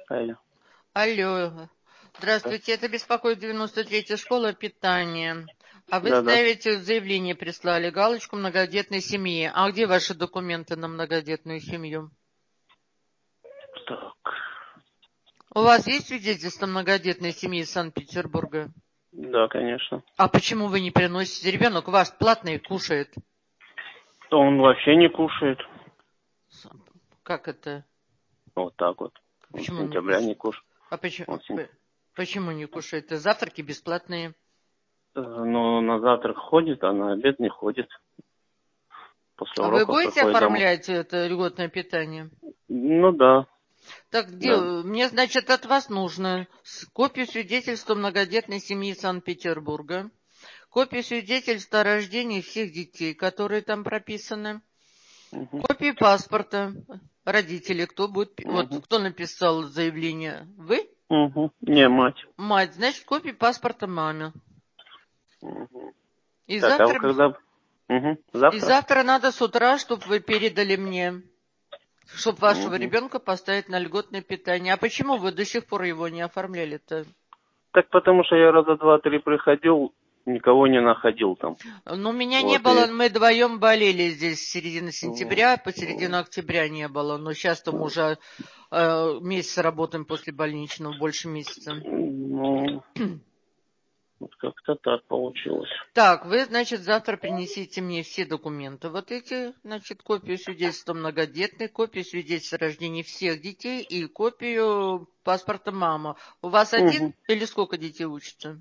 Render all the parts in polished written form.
Алло. Алло. Здравствуйте, это беспокоит 93-я школа питания. А вы Да-да. ставите заявление, прислали галочку многодетной семьи. А где ваши документы на многодетную семью? Так. У вас есть свидетельство многодетной семьи из Санкт-Петербурга? Да, конечно. А почему вы не приносите? Ребенок ваш платный кушает. Он вообще не кушает. Как это? Вот так вот. Он с Почему не сентября не кушает? кушает. А почему, Он сен- почему не кушает? Завтраки бесплатные. Но на завтрак ходит, а на обед не ходит. После А вы уроков будете приходит домой. оформлять это льготное питание? Ну да, Так где, да. мне, значит, от вас нужно копию свидетельства многодетной семьи Санкт-Петербурга, копию свидетельства о рождении всех детей, которые там прописаны, Угу, копию паспорта родителей, вот угу, кто написал заявление, вы? угу. Не, мать. Мать, значит, копию паспорта маме. Угу. И Так, а вы завтра, когда? Угу. и Завтра? завтра надо с утра, чтобы вы передали мне, чтобы вашего Угу. ребенка поставить на льготное питание. А почему вы до сих пор его не оформляли-то? Так потому что я раза два-три приходил, никого не находил там. Ну, меня не Вот было, и... мы вдвоем болели здесь с середины м, сентября, по середину октября не было. Но сейчас там уже месяц работаем после больничного, больше месяца. Ну, вот как-то так получилось. Так, вы, значит, завтра принесите мне все документы. Вот эти, значит, копию свидетельства многодетной, копию свидетельства о рождении всех детей и копию паспорта мамы. У вас один Угу. или сколько детей учатся?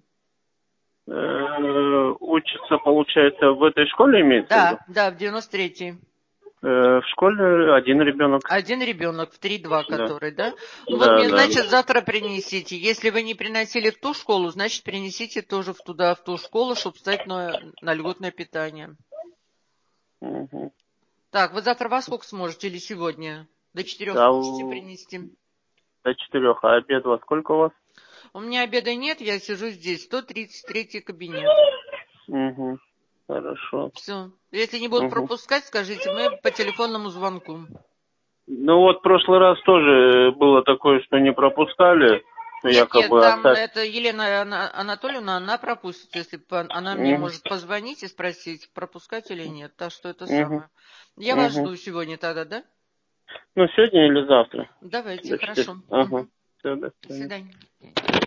Учится, получается, в этой школе имеется в виду? Да, в 93-й. В школе один ребенок. Один ребенок в 3-2, Да. который, да? Ну вот Да, мне, да. значит, завтра принесите. Если вы не приносили в ту школу, значит, принесите тоже туда, в ту школу, чтобы встать на льготное питание. Угу. Так, вы завтра во сколько сможете или сегодня? До 4 А сможете принести? до 4, а обед во сколько у вас? У меня обеда нет, я сижу здесь, 133-й кабинет. Угу. Хорошо. Все. Если не будут Угу. пропускать, скажите, мы по телефонному звонку. Ну вот в прошлый раз тоже было такое, что не пропускали, Нет, якобы там оставь. это Елена Анатольевна, она пропустит, если она мне Угу. может позвонить и спросить, пропускать или нет. Так что это Угу. самое. Я вас Угу. жду сегодня тогда, да? Ну сегодня или завтра? Давайте, До 4. хорошо. Ага. Мгм. Все, до До свидания. свидания.